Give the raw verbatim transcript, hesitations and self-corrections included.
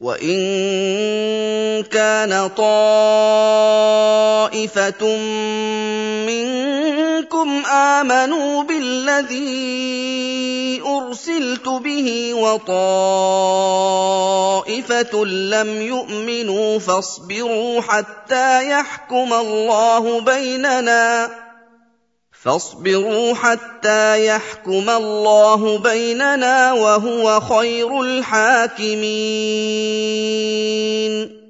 وَإِن كَانَ طَائِفَةٌ مِّنكُمْ آمَنُوا بِالَّذِي أُرْسِلْتُ بِهِ وَطَائِفَةٌ لَّمْ يُؤْمِنُوا فَاصْبِرُوا حَتَّىٰ يَحْكُمَ اللَّهُ بَيْنَنَا فاصبروا حتى يحكم الله بيننا وهو خير الحاكمين.